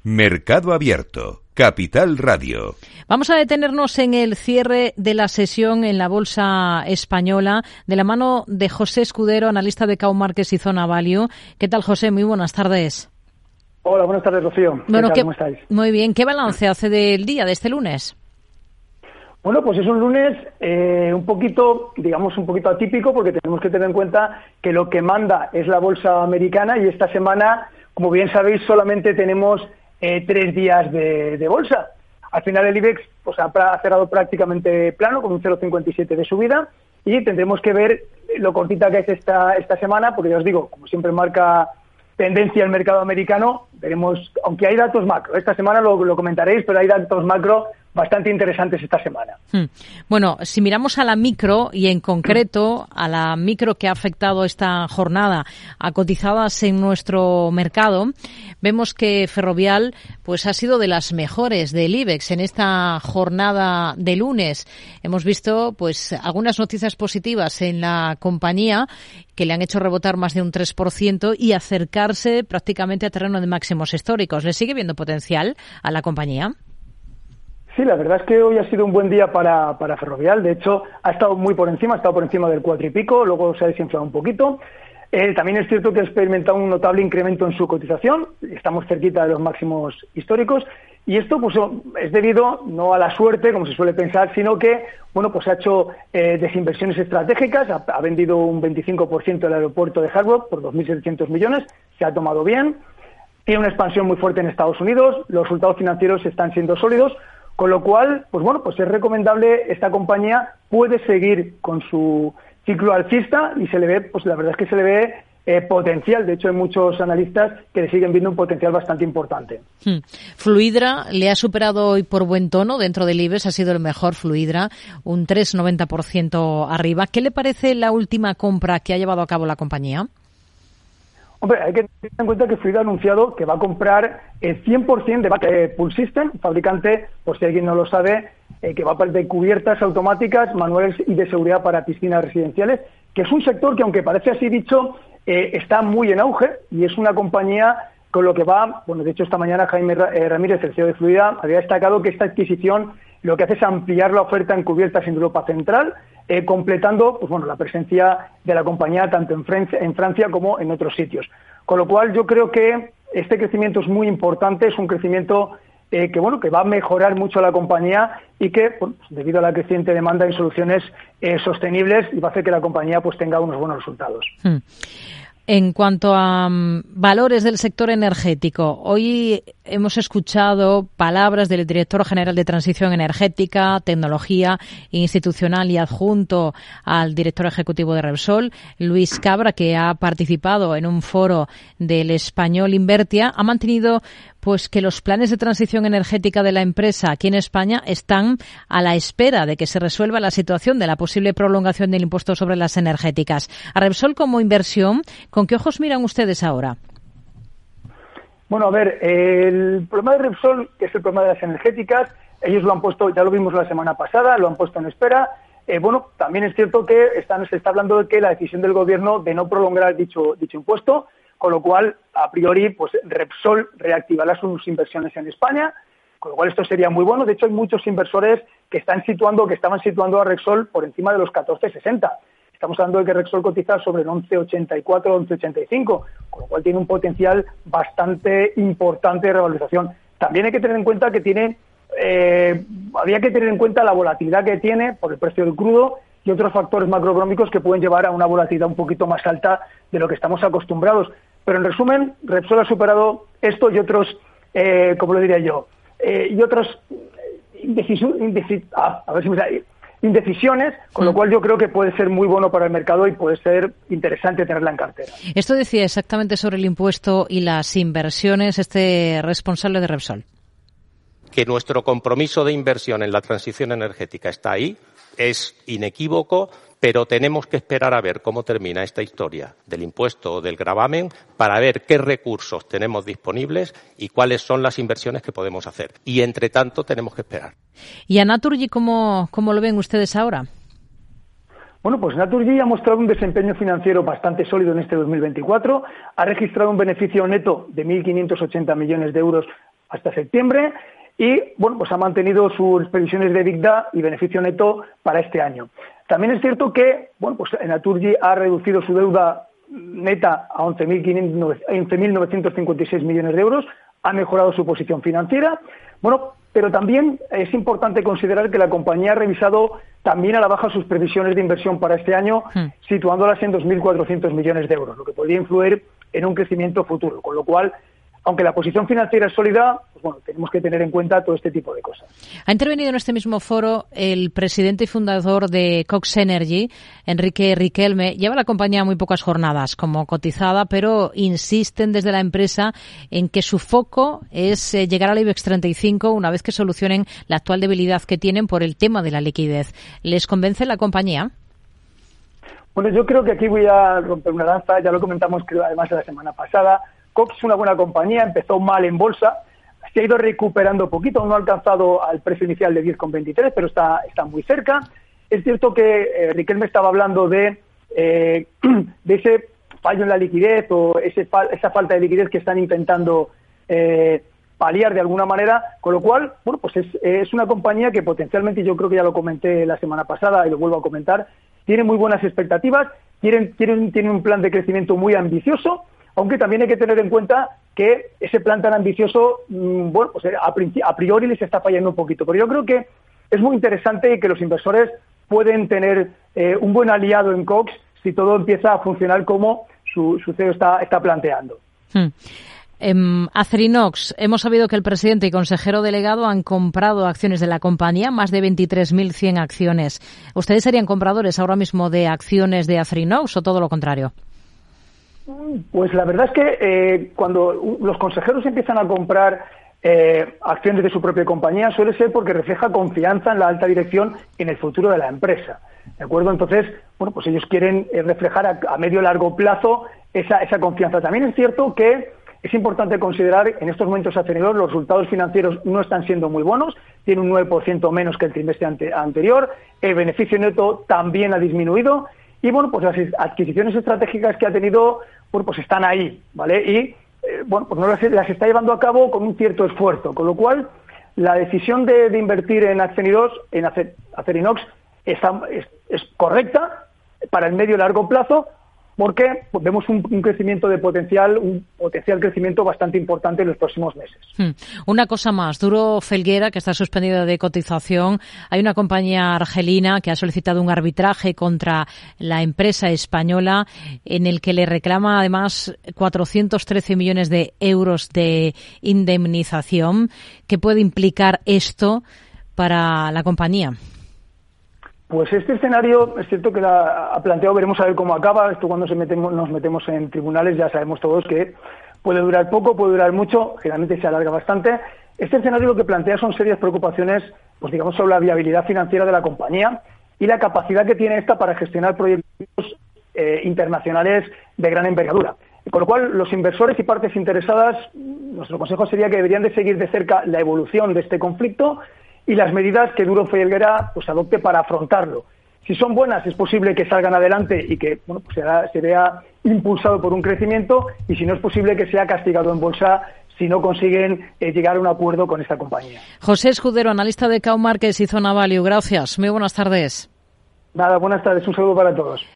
Mercado Abierto, Capital Radio. Vamos a detenernos en el cierre de la sesión en la Bolsa Española de la mano de José Escudero, analista de Cow Markets y Zona Value. ¿Qué tal, José? Muy buenas tardes. Hola, buenas tardes, Rocío. Bueno, ¿Cómo estáis? Muy bien. ¿Qué balance hace del día, de este lunes? Bueno, pues es un lunes un poquito atípico, porque tenemos que tener en cuenta que lo que manda es la bolsa americana y esta semana, como bien sabéis, solamente tenemos 3 días de bolsa. Al final el IBEX pues, ha cerrado prácticamente plano, con un 0,57 de subida, y tendremos que ver lo cortita que es esta semana, porque ya os digo, como siempre marca tendencia el mercado americano, veremos, aunque hay datos macro, esta semana lo comentaréis, pero hay datos macro bastante interesantes esta semana. Bueno, si miramos a la micro y en concreto a la micro que ha afectado esta jornada a cotizadas en nuestro mercado, vemos que Ferrovial pues ha sido de las mejores del IBEX en esta jornada de lunes. Hemos visto pues algunas noticias positivas en la compañía que le han hecho rebotar más de un 3% y acercarse prácticamente a terreno de máximos históricos. ¿Le sigue viendo potencial a la compañía? Sí, la verdad es que hoy ha sido un buen día para Ferrovial. De hecho, ha estado muy por encima, ha estado por encima del 4 y pico, luego se ha desinflado un poquito. También es cierto que ha experimentado un notable incremento en su cotización. Estamos cerquita de los máximos históricos. Y esto pues es debido no a la suerte, como se suele pensar, sino que pues ha hecho desinversiones estratégicas. Ha vendido un 25% del aeropuerto de Hard Rock por 2.700 millones. Se ha tomado bien. Tiene una expansión muy fuerte en Estados Unidos. Los resultados financieros están siendo sólidos. Con lo cual, pues es recomendable, esta compañía puede seguir con su ciclo alcista y se le ve, pues la verdad es que se le ve potencial. De hecho, hay muchos analistas que le siguen viendo un potencial bastante importante. Fluidra le ha superado hoy por buen tono dentro del IBEX, ha sido el mejor Fluidra, un 3,90% arriba. ¿Qué le parece la última compra que ha llevado a cabo la compañía? Hombre, hay que tener en cuenta que Fluidra ha anunciado que va a comprar el 100% de Pulse System, fabricante, por si alguien no lo sabe, que va a de cubiertas automáticas, manuales y de seguridad para piscinas residenciales, que es un sector que, aunque parece así dicho, está muy en auge y es una compañía con lo que va, de hecho esta mañana Jaime Ramírez, el CEO de Fluidra, había destacado que esta adquisición lo que hace es ampliar la oferta en cubiertas en Europa Central, completando la presencia de la compañía tanto en Francia como en otros sitios. Con lo cual yo creo que este crecimiento es muy importante, es un crecimiento que va a mejorar mucho la compañía y que, debido a la creciente demanda en soluciones sostenibles, va a hacer que la compañía tenga unos buenos resultados. En cuanto a valores del sector energético, hoy hemos escuchado palabras del director general de Transición Energética, Tecnología Institucional y adjunto al director ejecutivo de Repsol, Luis Cabra, que ha participado en un foro del Español Invertia. Ha mantenido que los planes de transición energética de la empresa aquí en España están a la espera de que se resuelva la situación de la posible prolongación del impuesto sobre las energéticas. A Repsol como inversión, ¿con qué ojos miran ustedes ahora? Bueno, a ver, el problema de Repsol, que es el problema de las energéticas, ellos lo han puesto, ya lo vimos la semana pasada, lo han puesto en espera. También es cierto que se está hablando de que la decisión del gobierno de no prolongar dicho impuesto, con lo cual, a priori, Repsol reactivará sus inversiones en España, con lo cual esto sería muy bueno. De hecho, hay muchos inversores que estaban situando a Repsol por encima de los 14,60. Estamos hablando de que Repsol cotiza sobre el 11,84, 11,85, con lo cual tiene un potencial bastante importante de revalorización. También hay que tener en cuenta que había que tener en cuenta la volatilidad que tiene por el precio del crudo y otros factores macroeconómicos que pueden llevar a una volatilidad un poquito más alta de lo que estamos acostumbrados. Pero en resumen, Repsol ha superado esto y otros, indecisiones, con lo cual yo creo que puede ser muy bueno para el mercado y puede ser interesante tenerla en cartera. Esto decía exactamente sobre el impuesto y las inversiones este responsable de Repsol. Que nuestro compromiso de inversión en la transición energética está ahí, es inequívoco, pero tenemos que esperar a ver cómo termina esta historia del impuesto o del gravamen para ver qué recursos tenemos disponibles y cuáles son las inversiones que podemos hacer. Y, entre tanto, tenemos que esperar. ¿Y a Naturgy cómo lo ven ustedes ahora? Bueno, pues Naturgy ha mostrado un desempeño financiero bastante sólido en este 2024, ha registrado un beneficio neto de 1.580 millones de euros hasta septiembre y, bueno, pues ha mantenido sus previsiones de EBITDA y beneficio neto para este año. También es cierto que, bueno, pues Naturgy ha reducido su deuda neta a 11.956 millones de euros, ha mejorado su posición financiera, bueno, pero también es importante considerar que la compañía ha revisado también a la baja sus previsiones de inversión para este año, situándolas en 2.400 millones de euros, lo que podría influir en un crecimiento futuro, con lo cual, aunque la posición financiera es sólida, pues bueno, tenemos que tener en cuenta todo este tipo de cosas. Ha intervenido en este mismo foro el presidente y fundador de Cox Energy, Enrique Riquelme. Lleva la compañía muy pocas jornadas como cotizada, pero insisten desde la empresa en que su foco es llegar al IBEX 35 una vez que solucionen la actual debilidad que tienen por el tema de la liquidez. ¿Les convence la compañía? Bueno, yo creo que aquí voy a romper una lanza, ya lo comentamos creo además la semana pasada. Cox es una buena compañía, empezó mal en bolsa, se ha ido recuperando poquito, no ha alcanzado al precio inicial de 10,23, pero está muy cerca. Es cierto que Riquelme estaba hablando de ese fallo en la liquidez o esa falta de liquidez que están intentando paliar de alguna manera, con lo cual, bueno, pues es una compañía que potencialmente, yo creo que ya lo comenté la semana pasada y lo vuelvo a comentar, tiene muy buenas expectativas, tiene un plan de crecimiento muy ambicioso, aunque también hay que tener en cuenta que ese plan tan ambicioso, bueno, pues a priori les está fallando un poquito. Pero yo creo que es muy interesante que los inversores pueden tener un buen aliado en Cox si todo empieza a funcionar como su CEO está planteando. Acerinox, hemos sabido que el presidente y consejero delegado han comprado acciones de la compañía, más de 23.100 acciones. ¿Ustedes serían compradores ahora mismo de acciones de Acerinox o todo lo contrario? Pues la verdad es que cuando los consejeros empiezan a comprar acciones de su propia compañía suele ser porque refleja confianza en la alta dirección y en el futuro de la empresa, ¿de acuerdo? Entonces, bueno, pues ellos quieren reflejar a medio y largo plazo esa confianza. También es cierto que es importante considerar en estos momentos Acerinox los resultados financieros no están siendo muy buenos, tiene un 9% menos que el trimestre anterior, el beneficio neto también ha disminuido y bueno, pues las adquisiciones estratégicas que ha tenido, bueno, pues están ahí, ¿vale? Y bueno, pues no las está llevando a cabo con un cierto esfuerzo, con lo cual la decisión de invertir en Acerinox es correcta para el medio y largo plazo, porque pues, vemos un crecimiento de potencial, un potencial crecimiento bastante importante en los próximos meses. Una cosa más, Duro Felguera, que está suspendida de cotización. Hay una compañía argelina que ha solicitado un arbitraje contra la empresa española en el que le reclama además 413 millones de euros de indemnización. ¿Qué puede implicar esto para la compañía? Pues este escenario es cierto que ha planteado, veremos a ver cómo acaba. Esto cuando nos metemos en tribunales ya sabemos todos que puede durar poco, puede durar mucho, generalmente se alarga bastante. Este escenario lo que plantea son serias preocupaciones, pues digamos, sobre la viabilidad financiera de la compañía y la capacidad que tiene esta para gestionar proyectos internacionales de gran envergadura. Con lo cual, los inversores y partes interesadas, nuestro consejo sería que deberían de seguir de cerca la evolución de este conflicto y las medidas que Duro Felguera pues adopte para afrontarlo. Si son buenas, es posible que salgan adelante y que bueno, pues se vea impulsado por un crecimiento, y si no, es posible que sea castigado en bolsa si no consiguen llegar a un acuerdo con esta compañía. José Escudero, analista de Cow Markets y Zona Value. Gracias. Muy buenas tardes. Nada, buenas tardes. Un saludo para todos.